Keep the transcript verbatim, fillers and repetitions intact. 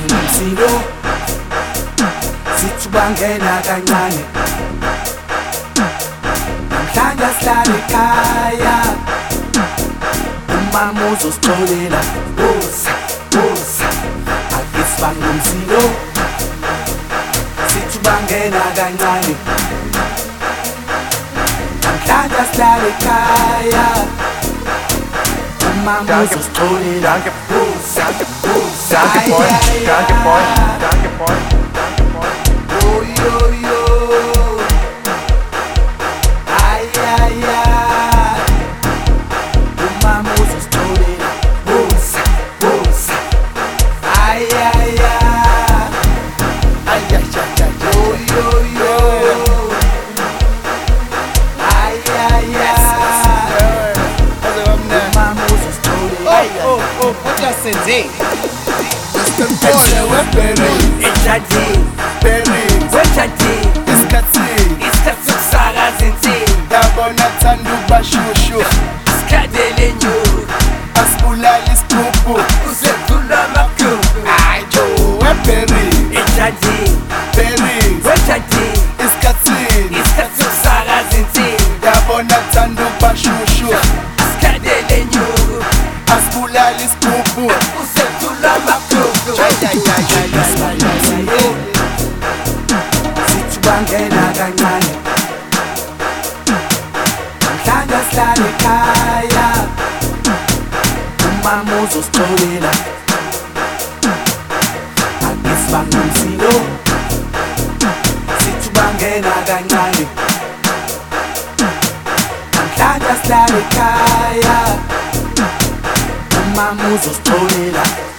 ngumsilo sithi bangena kancane namhlanje sihlala ekhaya umama uzosixolela buza buza akithi bangumsilo sithi bangena kancane namhlanje sihlala ekhaya Danke, danke, danke, danke, boy, danke, boy, danke, boy, danke, boy. Oh, yo, yo. Ay, ay, ay. Umama uzosixolela buza, buza. Ay, ay, ay. Ay, ay, ay, ay, Oh, yo, yo. Ay, ay, ay. Umama uzosixolela. Oh, oh, oh, what you say? Ehle webheri, Ejadini, bheri, wejadini, isikhathini isikhathi sokusakaza insini, yabona thanda ukubashushu isikhathele nyuku, asibulali isigubhu kusedlula amakhulu. Hayi jo webheri, Ejadini, bheri, wejadini, isikhathini isikhathi sokusakaza insini, yabona thanda ukubashushu isikhathele nyuku, asibulali isigubhu kusedlula amakhulu. Ay, ay, ay, ay, ay, ay, ay. Sithi bangena kancane namhlanje sihlala ekhaya umama uzosixolela akithi bangumsilo sithi bangena kancane namhlanje sihlala ekhaya umama uzosixolela